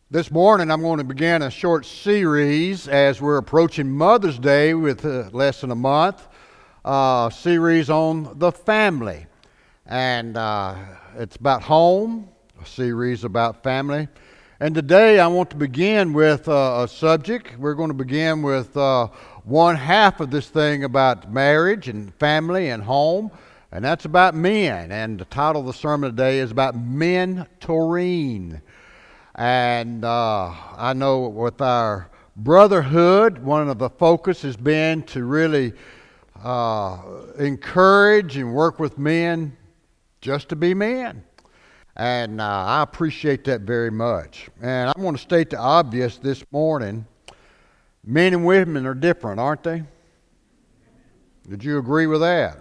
This morning, I'm going to begin a short series as we're approaching Mother's Day with less than a month, series on the family. And it's about home, a series about family. And today, I want to begin with a subject. We're going to begin with one half of this thing about marriage and family and home, and that's about men. And the title of the sermon today is about mentoring. And I know with our brotherhood, one of the focus has been to really encourage and work with men just to be men. And I appreciate that very much. And I want to state the obvious this morning. Men and women are different, aren't they? Did you agree with that?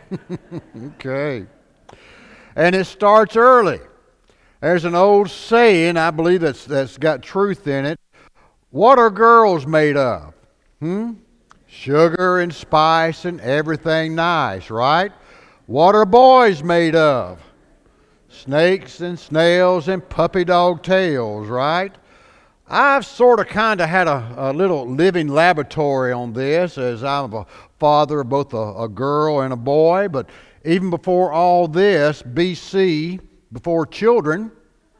Okay. And it starts early. There's an old saying, I believe that's got truth in it. What are girls made of? Sugar and spice and everything nice, right? What are boys made of? Snakes and snails and puppy dog tails, right? I've sort of kind of had a little living laboratory on this, as I'm a father of both a girl and a boy. But even before all this, BC, before children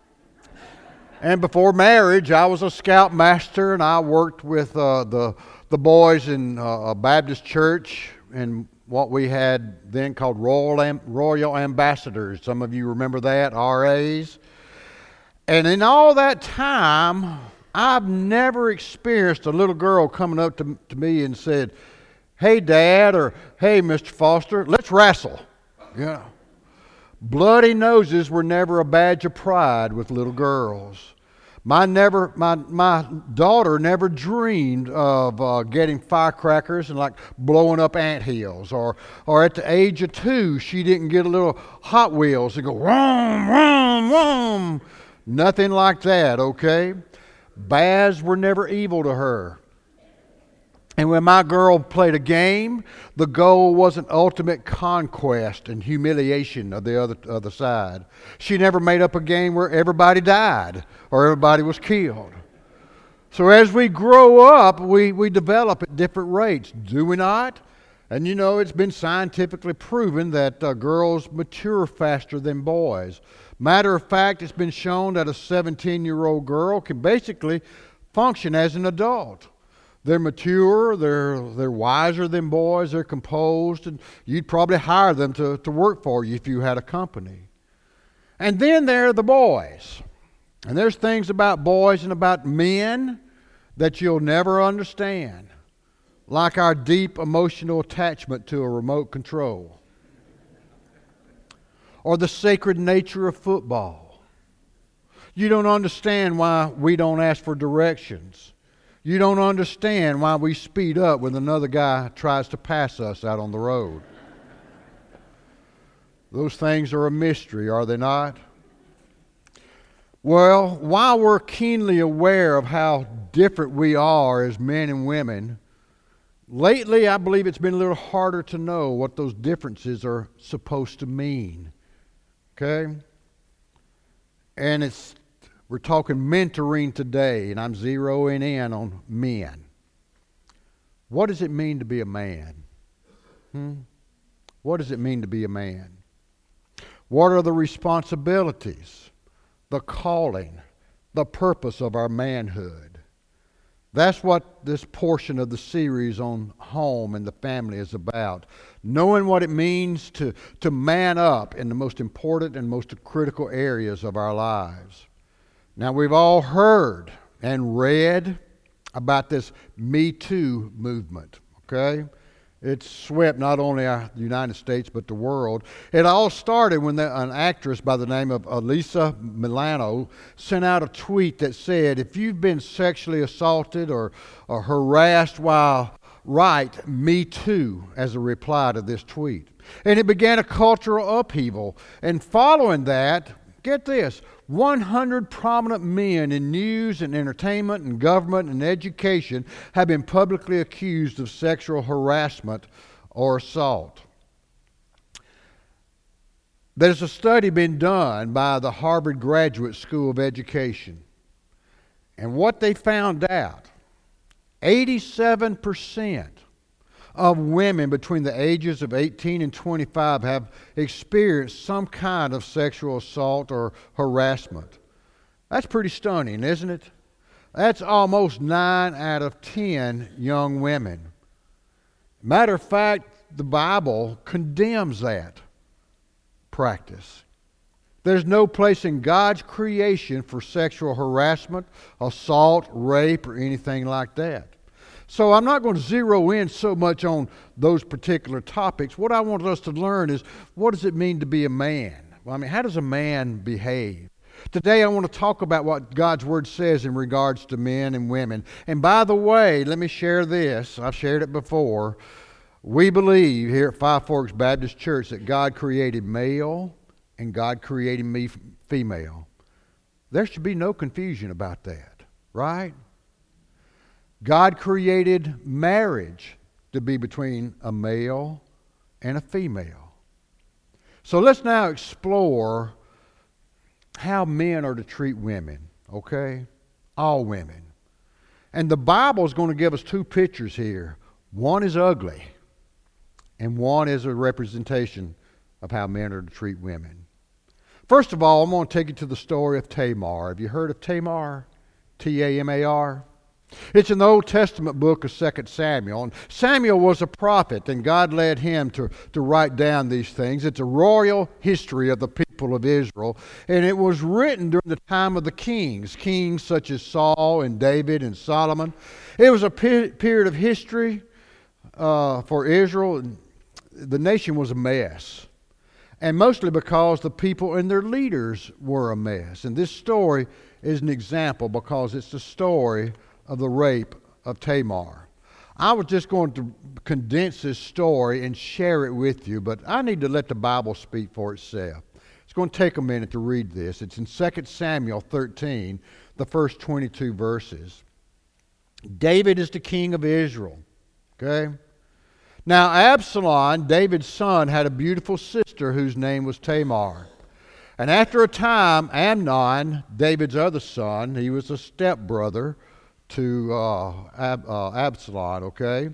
and before marriage, I was a scoutmaster, and I worked with the boys in a Baptist church in what we had then called Royal Ambassadors. Some of you remember that, RAs. And in all that time, I've never experienced a little girl coming up to me and said, "Hey, Dad," or "Hey, Mr. Foster, let's wrestle." Yeah. Bloody noses were never a badge of pride with little girls. My daughter never dreamed of getting firecrackers and like blowing up anthills. Or at the age of 2, she didn't get a little Hot Wheels and go, "Vroom, vroom, vroom." Nothing like that, okay? Baths were never evil to her. And when my girl played a game, the goal wasn't ultimate conquest and humiliation of the other side. She never made up a game where everybody died or everybody was killed. So as we grow up, we develop at different rates, do we not? And you know, it's been scientifically proven that girls mature faster than boys. Matter of fact, it's been shown that a 17-year-old girl can basically function as an adult. They're mature, they're wiser than boys, they're composed, and you'd probably hire them to work for you if you had a company. And then there are the boys. And there's things about boys and about men that you'll never understand, like our deep emotional attachment to a remote control, or the sacred nature of football. You don't understand why we don't ask for directions. You don't understand why we speed up when another guy tries to pass us out on the road. Those things are a mystery, are they not? Well, while we're keenly aware of how different we are as men and women, lately I believe it's been a little harder to know what those differences are supposed to mean. Okay? And we're talking mentoring today, and I'm zeroing in on men. What does it mean to be a man? What does it mean to be a man? What are the responsibilities, the calling, the purpose of our manhood? That's what this portion of the series on home and the family is about. Knowing what it means to man up in the most important and most critical areas of our lives. Now, we've all heard and read about this Me Too movement, okay? It's swept not only the United States but the world. It all started when an actress by the name of Alyssa Milano sent out a tweet that said, "If you've been sexually assaulted or harassed while write Me Too," as a reply to this tweet. And it began a cultural upheaval. And following that, get this, 100 prominent men in news and entertainment and government and education have been publicly accused of sexual harassment or assault. There's a study been done by the Harvard Graduate School of Education. And what they found out, 87% of women between the ages of 18 and 25 have experienced some kind of sexual assault or harassment. That's pretty stunning, isn't it? That's almost 9 out of 10 young women. Matter of fact, the Bible condemns that practice. There's no place in God's creation for sexual harassment, assault, rape, or anything like that. So I'm not going to zero in so much on those particular topics. What I want us to learn is, what does it mean to be a man? Well, I mean, how does a man behave? Today I want to talk about what God's Word says in regards to men and women. And by the way, let me share this. I've shared it before. We believe here at Five Forks Baptist Church that God created male and God created me female. There should be no confusion about that, right? God created marriage to be between a male and a female. So let's now explore how men are to treat women, okay? All women. And the Bible is going to give us 2 pictures here. One is ugly, and one is a representation of how men are to treat women. First of all, I'm going to take you to the story of Tamar. Have you heard of Tamar? Tamar? It's in the Old Testament book of 2 Samuel. And Samuel was a prophet, and God led him to write down these things. It's a royal history of the people of Israel, and it was written during the time of the kings such as Saul and David and Solomon. It was a period of history for Israel. The nation was a mess, and mostly because the people and their leaders were a mess. And this story is an example because it's the story of the rape of Tamar. I was just going to condense this story and share it with you, but I need to let the Bible speak for itself. It's going to take a minute to read this. It's in 2 Samuel 13, the first 22 verses. David is the king of Israel. Okay? Now Absalom, David's son, had a beautiful sister whose name was Tamar. And after a time, Amnon, David's other son, he was a stepbrother to Absalom, okay?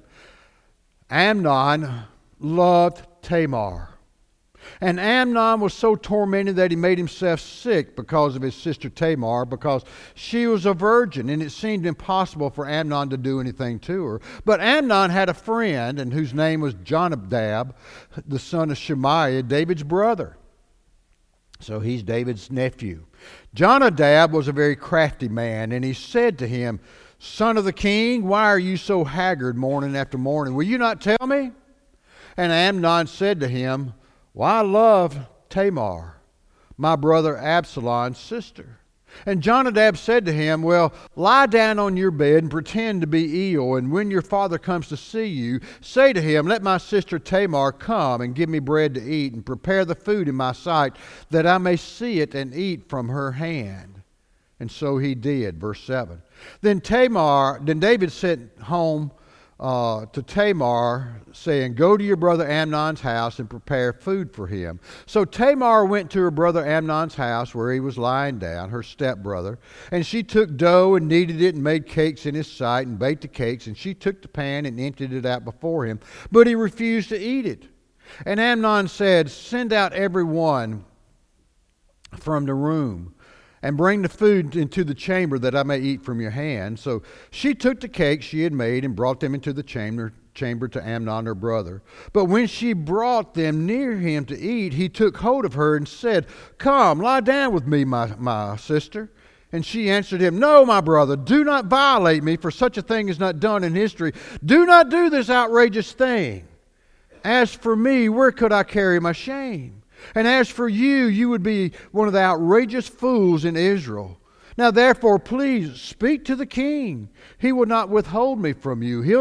Amnon loved Tamar. And Amnon was so tormented that he made himself sick because of his sister Tamar, because she was a virgin, and it seemed impossible for Amnon to do anything to her. But Amnon had a friend, and whose name was Jonadab, the son of Shemaiah, David's brother. So he's David's nephew. Jonadab was a very crafty man, and he said to him, "Son of the king, why are you so haggard morning after morning? Will you not tell me?" And Amnon said to him, "Well, I love Tamar, my brother Absalom's sister." And Jonadab said to him, "Well, lie down on your bed and pretend to be ill, and when your father comes to see you, say to him, 'Let my sister Tamar come and give me bread to eat, and prepare the food in my sight, that I may see it and eat from her hand.'" And so he did. Verse 7. Then David sent home to Tamar, saying, "Go to your brother Amnon's house and prepare food for him." So Tamar went to her brother Amnon's house where he was lying down, her stepbrother. And she took dough and kneaded it and made cakes in his sight and baked the cakes. And she took the pan and emptied it out before him. But he refused to eat it. And Amnon said, "Send out every one from the room, and bring the food into the chamber that I may eat from your hand." So she took the cakes she had made and brought them into the chamber to Amnon her brother. But when she brought them near him to eat, he took hold of her and said, "Come, lie down with me, my sister." And she answered him, "No, my brother, do not violate me, for such a thing is not done in history. Do not do this outrageous thing. As for me, where could I carry my shame? And as for you, you would be one of the outrageous fools in Israel. Now therefore, please speak to the king. He will not withhold me from you. He'll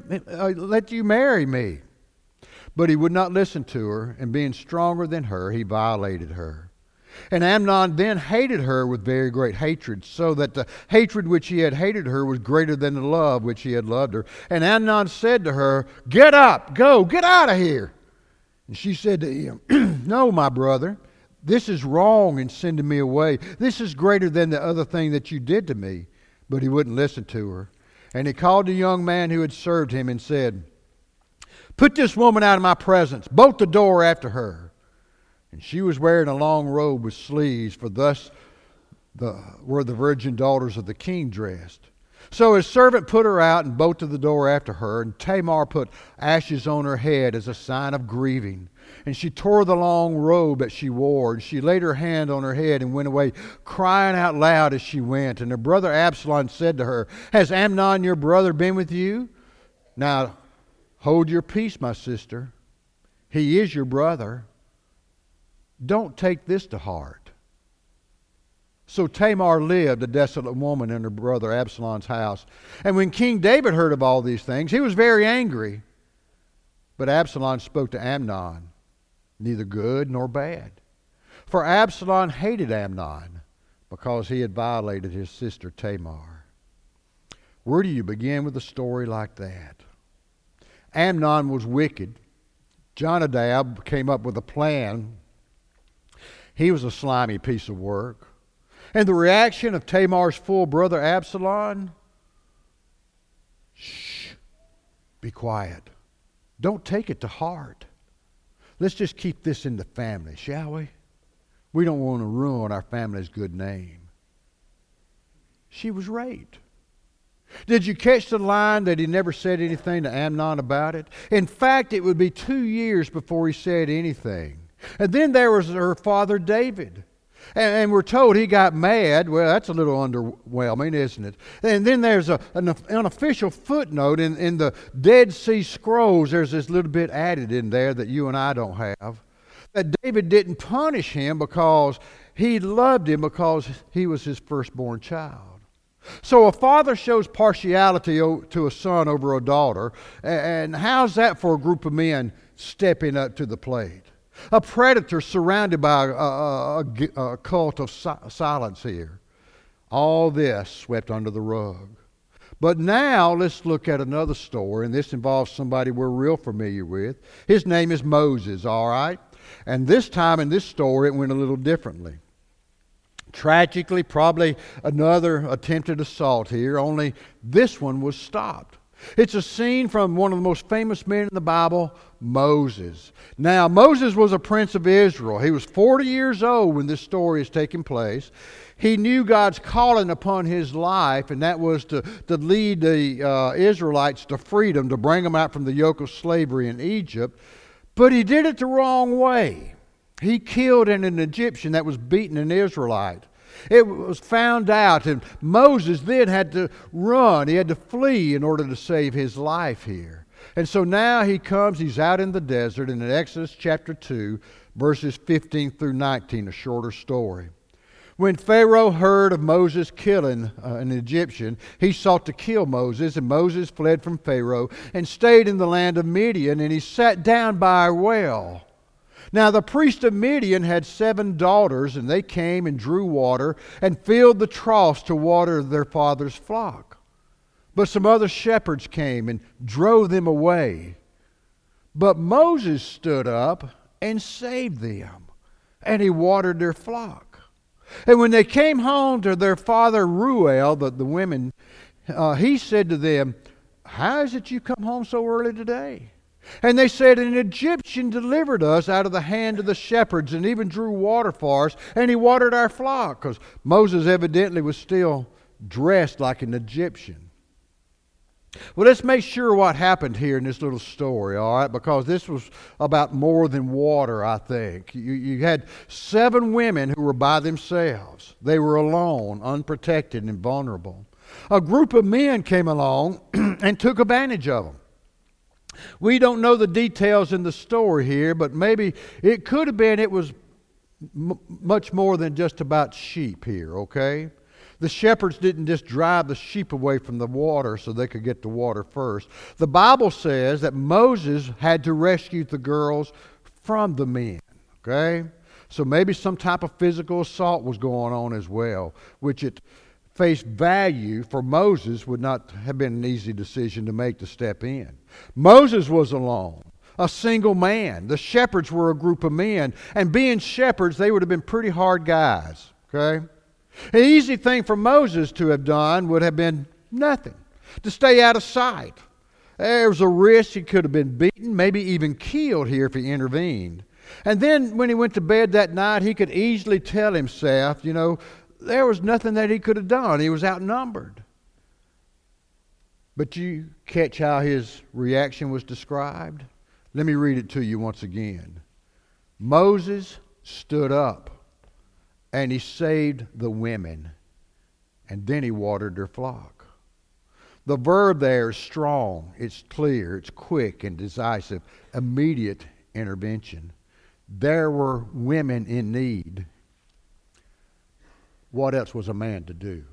let you marry me." But he would not listen to her, and being stronger than her, he violated her. And Amnon then hated her with very great hatred, so that the hatred which he had hated her was greater than the love which he had loved her. And Amnon said to her, "Get up, go, get out of here." And she said to him, "No, my brother, this is wrong in sending me away. This is greater than the other thing that you did to me. But he wouldn't listen to her. And he called the young man who had served him and said, "Put this woman out of my presence. Bolt the door after her." And she was wearing a long robe with sleeves, for thus were the virgin daughters of the king dressed. So his servant put her out and bolted the door after her, and Tamar put ashes on her head as a sign of grieving. And she tore the long robe that she wore, and she laid her hand on her head and went away, crying out loud as she went. And her brother Absalom said to her, "Has Amnon your brother been with you? Now hold your peace, my sister. He is your brother. Don't take this to heart." So Tamar lived, a desolate woman, in her brother Absalom's house. And when King David heard of all these things, he was very angry. But Absalom spoke to Amnon, neither good nor bad. For Absalom hated Amnon because he had violated his sister Tamar. Where do you begin with a story like that? Amnon was wicked. Jonadab came up with a plan. He was a slimy piece of work. And the reaction of Tamar's full brother Absalom? Shh, be quiet. Don't take it to heart. Let's just keep this in the family, shall we? We don't want to ruin our family's good name. She was raped. Did you catch the line that he never said anything to Amnon about it? In fact, it would be 2 years before he said anything. And then there was her father David. And we're told he got mad. Well, that's a little underwhelming, isn't it? And then there's an unofficial footnote in the Dead Sea Scrolls. There's this little bit added in there that you and I don't have. That David didn't punish him because he loved him because he was his firstborn child. So a father shows partiality to a son over a daughter. And how's that for a group of men stepping up to the plate? A predator surrounded by a cult of silence here. All this swept under the rug. But now let's look at another story, and this involves somebody we're real familiar with. His name is Moses, all right? And this time in this story it went a little differently. Tragically, probably another attempted assault here, only this one was stopped. It's a scene from one of the most famous men in the Bible, Moses. Now, Moses was a prince of Israel. He was 40 years old when this story is taking place. He knew God's calling upon his life, and that was to lead the Israelites to freedom, to bring them out from the yoke of slavery in Egypt. But he did it the wrong way. He killed an Egyptian that was beating an Israelite. It was found out, and Moses then had to run. He had to flee in order to save his life here. And so now he's out in the desert, and in Exodus chapter 2, verses 15 through 19, a shorter story. When Pharaoh heard of Moses killing an Egyptian, he sought to kill Moses, and Moses fled from Pharaoh and stayed in the land of Midian, and he sat down by a well. Now the priest of Midian had 7 daughters, and they came and drew water and filled the troughs to water their father's flock. But some other shepherds came and drove them away. But Moses stood up and saved them, and he watered their flock. And when they came home to their father Reuel, the women, he said to them, "How is it you come home so early today?" And they said, "An Egyptian delivered us out of the hand of the shepherds and even drew water for us, and he watered our flock," because Moses evidently was still dressed like an Egyptian. Well, let's make sure what happened here in this little story, all right, because this was about more than water, I think. You had 7 women who were by themselves. They were alone, unprotected, and vulnerable. A group of men came along and took advantage of them. We don't know the details in the story here, but maybe it could have been it was much more than just about sheep here, okay? The shepherds didn't just drive the sheep away from the water so they could get the water first. The Bible says that Moses had to rescue the girls from the men, okay? So maybe some type of physical assault was going on as well, which at face value for Moses would not have been an easy decision to make to step in. Moses was alone, a single man. The shepherds were a group of men, and being shepherds, they would have been pretty hard guys, okay? An easy thing for Moses to have done would have been nothing, to stay out of sight. There was a risk he could have been beaten, maybe even killed here if he intervened. And then when he went to bed that night, he could easily tell himself, there was nothing that he could have done. He was outnumbered. But you catch how his reaction was described? Let me read it to you once again. Moses stood up and he saved the women, and then he watered their flock. The verb there is strong, it's clear, it's quick and decisive, immediate intervention. There were women in need. What else was a man to do?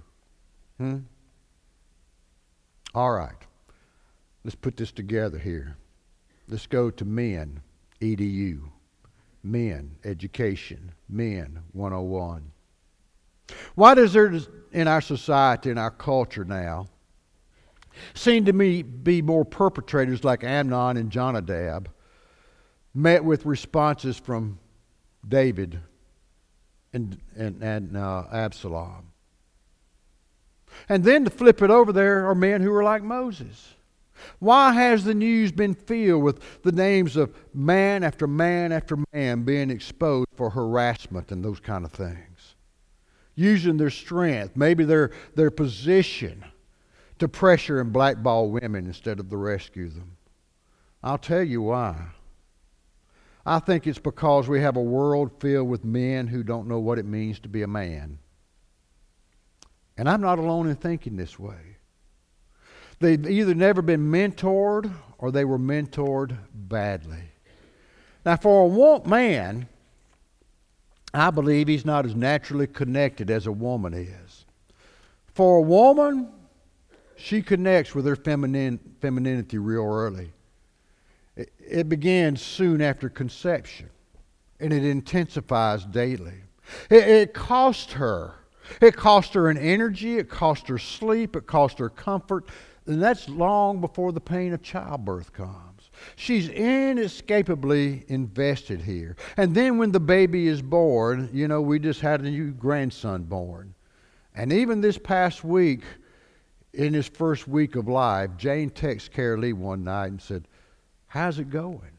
All right, let's put this together here. Let's go to men, EDU. Men, education, men, 101. Why does there, in our society, in our culture now, seem to me be more perpetrators like Amnon and Jonadab met with responses from David and Absalom? And then to flip it over, there are men who are like Moses. Why has the news been filled with the names of man after man after man being exposed for harassment and those kind of things? Using their strength, maybe their position, to pressure and blackball women instead of to rescue them. I'll tell you why. I think it's because we have a world filled with men who don't know what it means to be a man. And I'm not alone in thinking this way. They've either never been mentored or they were mentored badly. Now, for a man, I believe he's not as naturally connected as a woman is. For a woman, she connects with her femininity real early. It begins soon after conception, and it intensifies daily. It cost her. It cost her an energy, it cost her sleep, it cost her comfort, and that's long before the pain of childbirth comes. She's inescapably invested here. And then when the baby is born, we just had a new grandson born. And even this past week, in his first week of life, Jane texted Carolee one night and said, "How's it going?"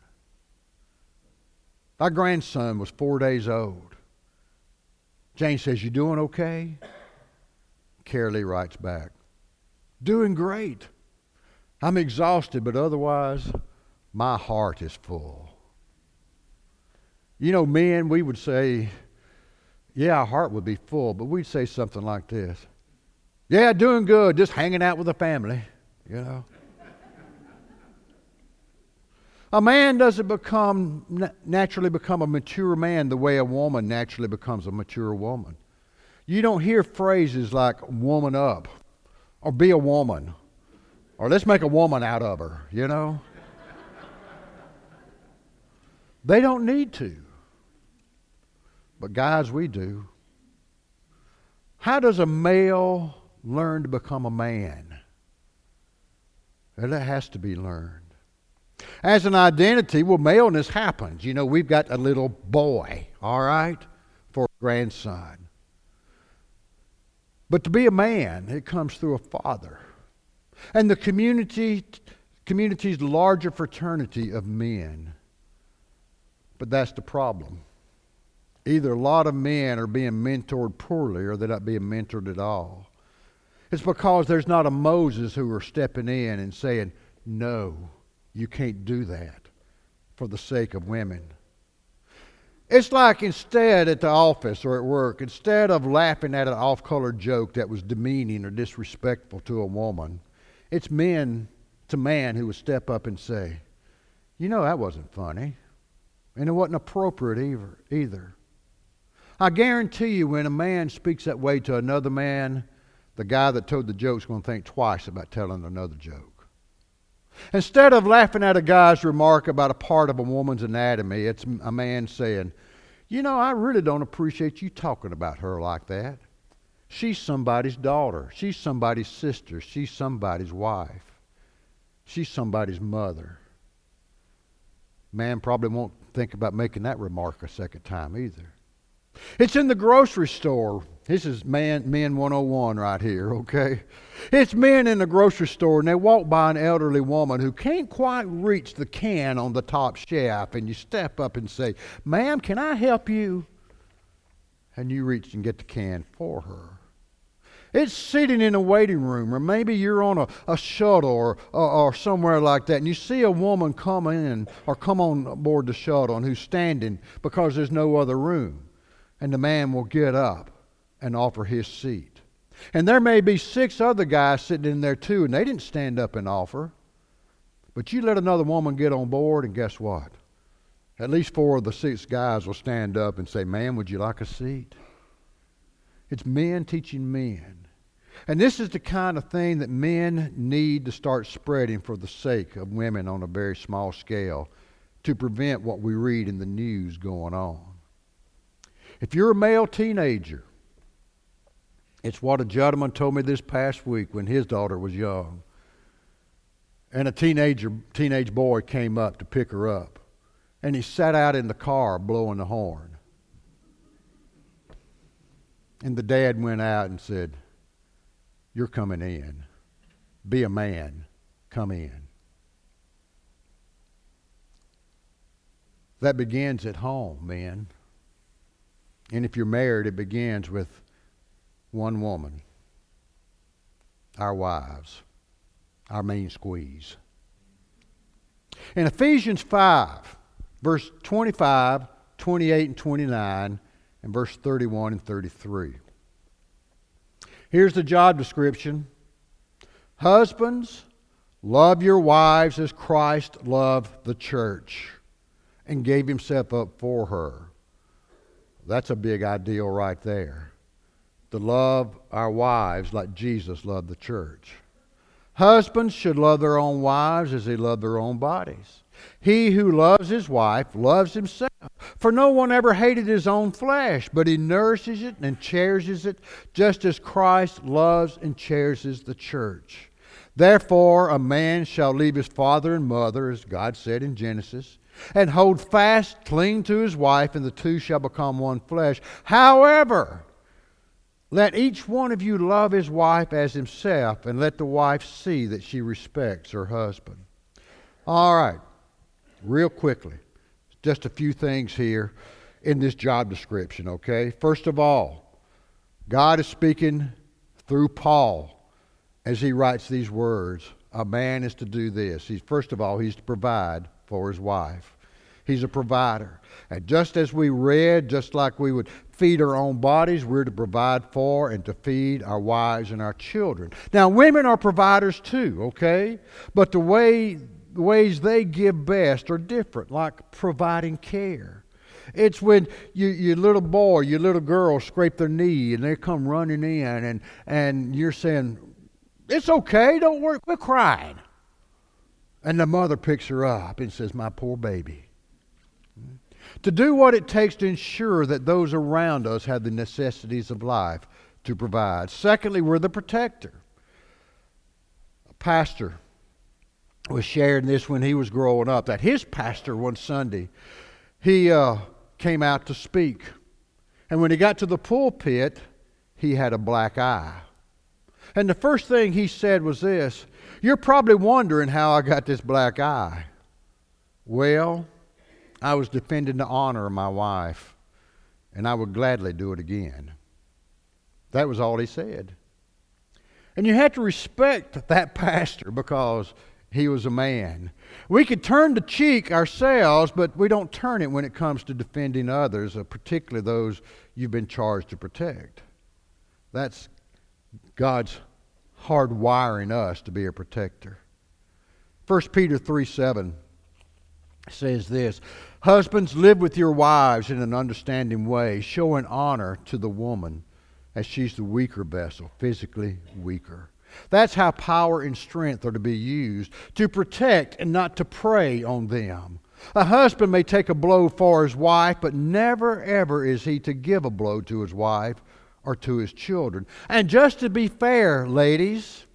Our grandson was 4 days old. Jane says, "You doing okay?" Carolee writes back, "Doing great. I'm exhausted, but otherwise, my heart is full." Men, we would say, yeah, our heart would be full, but we'd say something like this. "Yeah, doing good, just hanging out with the family, A man doesn't naturally become a mature man the way a woman naturally becomes a mature woman. You don't hear phrases like "woman up," or "be a woman," or "let's make a woman out of her," They don't need to. But guys, we do. How does a male learn to become a man? Well, it has to be learned. As an identity, maleness happens. We've got a little boy, all right, for a grandson. But to be a man, it comes through a father. And the community's larger fraternity of men. But that's the problem. Either a lot of men are being mentored poorly or they're not being mentored at all. It's because there's not a Moses who are stepping in and saying, "No, you can't do that for the sake of women." It's like instead at the office or at work, instead of laughing at an off-color joke that was demeaning or disrespectful to a woman, it's man to man who would step up and say, "That wasn't funny. And it wasn't appropriate either." I guarantee you when a man speaks that way to another man, the guy that told the joke's going to think twice about telling another joke. Instead of laughing at a guy's remark about a part of a woman's anatomy, it's a man saying, "I really don't appreciate you talking about her like that. She's somebody's daughter. She's somebody's sister. She's somebody's wife. She's somebody's mother." Man probably won't think about making that remark a second time either. It's in the grocery store. This is men 101 right here, okay? It's men in the grocery store, and they walk by an elderly woman who can't quite reach the can on the top shelf, and you step up and say, "Ma'am, can I help you?" And you reach and get the can for her. It's sitting in a waiting room, or maybe you're on a shuttle or somewhere like that, and you see a woman come in or come on board the shuttle and who's standing because there's no other room. And the man will get up and offer his seat. And there may be 6 other guys sitting in there too, and they didn't stand up and offer. But you let another woman get on board, and guess what? At least 4 of the 6 guys will stand up and say, "Ma'am, would you like a seat?" It's men teaching men. And this is the kind of thing that men need to start spreading for the sake of women on a very small scale to prevent what we read in the news going on. If you're a male teenager, it's what a gentleman told me this past week when his daughter was young. And a teenage boy came up to pick her up. And he sat out in the car blowing the horn. And the dad went out and said, "You're coming in. Be a man. Come in." That begins at home, men. And if you're married, it begins with one woman. Our wives. Our main squeeze. In Ephesians 5, verse 25, 28, and 29, and verse 31 and 33. Here's the job description. Husbands, love your wives as Christ loved the church and gave himself up for her. That's a big ideal right there. To love our wives like Jesus loved the church. Husbands should love their own wives as they love their own bodies. He who loves his wife loves himself. For no one ever hated his own flesh, but he nourishes it and cherishes it, just as Christ loves and cherishes the church. Therefore, a man shall leave his father and mother, as God said in Genesis, and hold fast, cling to his wife, and the two shall become one flesh. However, let each one of you love his wife as himself, and let the wife see that she respects her husband. All right, real quickly, just a few things here in this job description, okay? First of all, God is speaking through Paul as he writes these words. A man is to do this. First of all, he's to provide for his wife. He's a provider. And just as we read, just like we would feed our own bodies, we're to provide for and to feed our wives and our children. Now, women are providers too, okay? But the ways they give best are different, like providing care. It's when your little boy, your little girl scrape their knee and they come running in and you're saying, "It's okay, don't worry, quit crying." And the mother picks her up and says, "My poor baby." To do what it takes to ensure that those around us have the necessities of life to provide. Secondly, we're the protector. A pastor was sharing this when he was growing up, that his pastor one Sunday, he came out to speak. And when he got to the pulpit, he had a black eye. And the first thing he said was this: "You're probably wondering how I got this black eye. Well, I was defending the honor of my wife, and I would gladly do it again." That was all he said. And you have to respect that pastor because he was a man. We could turn the cheek ourselves, but we don't turn it when it comes to defending others, particularly those you've been charged to protect. That's God's hardwiring us to be a protector. 1 Peter 3:7 says this: "Husbands, live with your wives in an understanding way, showing honor to the woman as she's the weaker vessel, physically weaker." That's how power and strength are to be used, to protect and not to prey on them. A husband may take a blow for his wife, but never ever is he to give a blow to his wife or to his children. And just to be fair, ladies,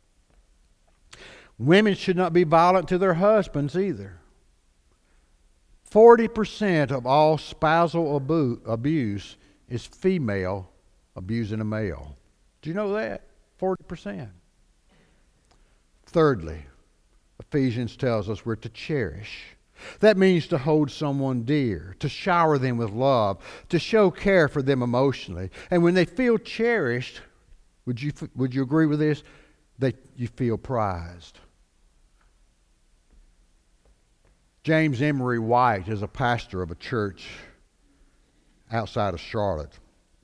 women should not be violent to their husbands either. 40% of all spousal abuse is female abusing a male. Do you know that? 40%. Thirdly, Ephesians tells us we're to cherish. That means to hold someone dear, to shower them with love, to show care for them emotionally. And when they feel cherished, would you agree with this? You feel prized. James Emery White is a pastor of a church outside of Charlotte.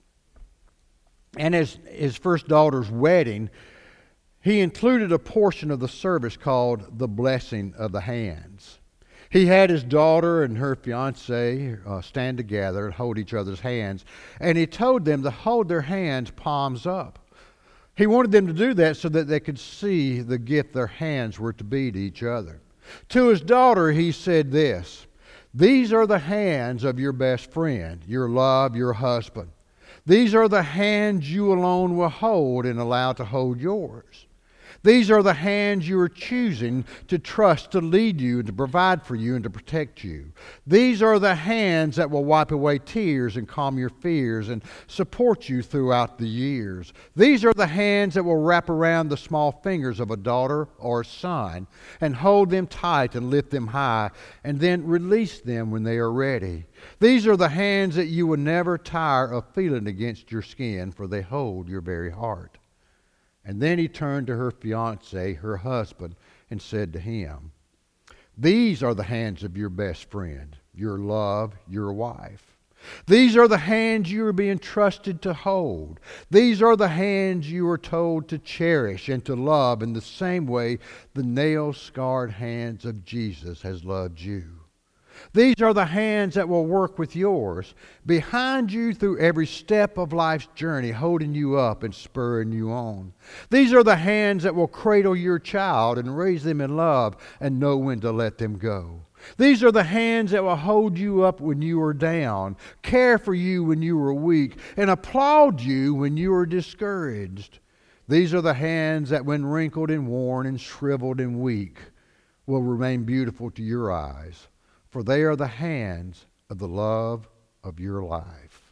And as his first daughter's wedding, he included a portion of the service called the blessing of the hands. He had his daughter and her fiance stand together and hold each other's hands, and he told them to hold their hands palms up. He wanted them to do that so that they could see the gift their hands were to be to each other. To his daughter, he said this: "These are the hands of your best friend, your love, your husband. These are the hands you alone will hold and allow to hold yours. These are the hands you are choosing to trust to lead you and to provide for you and to protect you. These are the hands that will wipe away tears and calm your fears and support you throughout the years. These are the hands that will wrap around the small fingers of a daughter or a son and hold them tight and lift them high and then release them when they are ready. These are the hands that you will never tire of feeling against your skin, for they hold your very heart." And then he turned to her fiance, her husband, and said to him, "These are the hands of your best friend, your love, your wife. These are the hands you are being trusted to hold. These are the hands you are told to cherish and to love in the same way the nail-scarred hands of Jesus has loved you. These are the hands that will work with yours, behind you through every step of life's journey, holding you up and spurring you on. These are the hands that will cradle your child and raise them in love and know when to let them go. These are the hands that will hold you up when you are down, care for you when you are weak, and applaud you when you are discouraged. These are the hands that, when wrinkled and worn and shriveled and weak, will remain beautiful to your eyes. For they are the hands of the love of your life."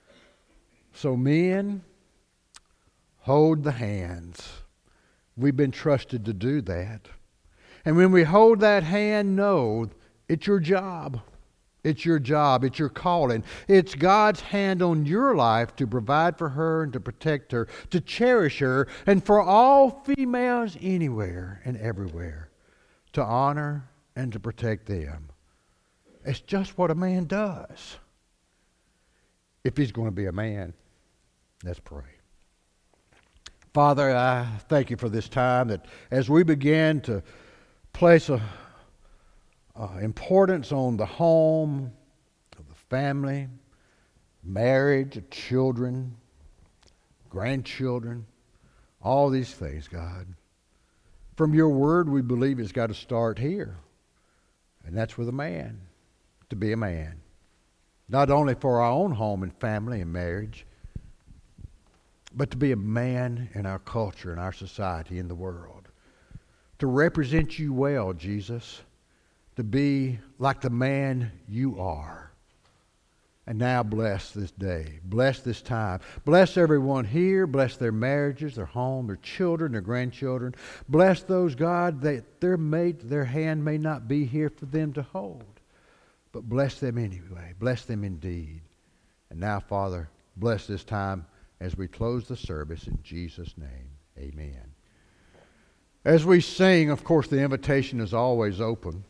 So men, hold the hands. We've been trusted to do that. And when we hold that hand, know it's your job. It's your job. It's your calling. It's God's hand on your life to provide for her and to protect her, to cherish her, and for all females anywhere and everywhere, to honor and to protect them. It's just what a man does. If he's going to be a man, let's pray. Father, I thank you for this time that as we begin to place importance on the home, of the family, marriage, children, grandchildren, all these things, God. From your word, we believe it's got to start here. And that's with a man. To be a man. Not only for our own home and family and marriage, but to be a man in our culture, in our society, in the world. To represent you well, Jesus. To be like the man you are. And now bless this day. Bless this time. Bless everyone here. Bless their marriages, their home, their children, their grandchildren. Bless those, God, that their hand may not be here for them to hold. But bless them anyway. Bless them indeed. And now, Father, bless this time as we close the service in Jesus' name. Amen. As we sing, of course, the invitation is always open.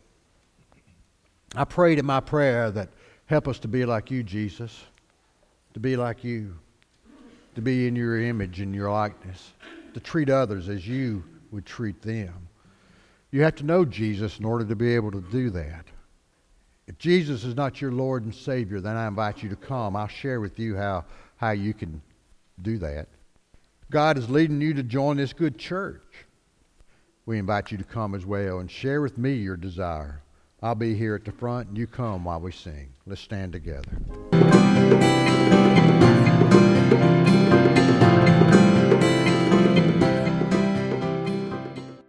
I prayed in my prayer that help us to be like you, Jesus. To be like you. To be in your image and your likeness. To treat others as you would treat them. You have to know Jesus in order to be able to do that. If Jesus is not your Lord and Savior, then I invite you to come. I'll share with you how you can do that. God is leading you to join this good church. We invite you to come as well and share with me your desire. I'll be here at the front and you come while we sing. Let's stand together.